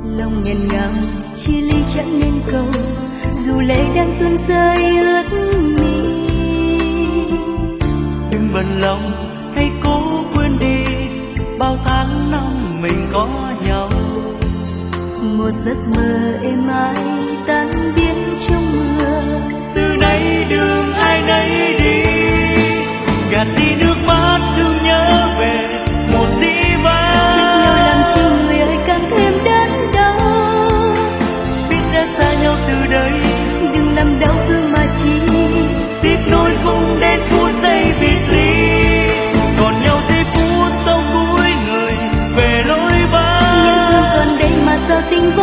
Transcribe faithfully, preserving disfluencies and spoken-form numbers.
lòng nghẹn ngào chia ly chẳng nên cầu, dù lệ đang tuôn rơi ướt mi. Đừng bận lòng hay cố quên đi bao tháng năm mình có nhau. Một giấc mơ êm ái tan biến trong mưa. Từ nay đường ai nấy đi, gạt đi nước mắt thương nhớ về một dĩ vãng. Trách nhau làm chi người ơi càng thêm đớn đau. Biết đã xa nhau từ đây, đừng làm đau thương mà chi. tiếc nuối không đến phút giây biệt ly, còn nhau giây phút sau cuối người về lối vắng. Nhưng thương còn đây mà sao tình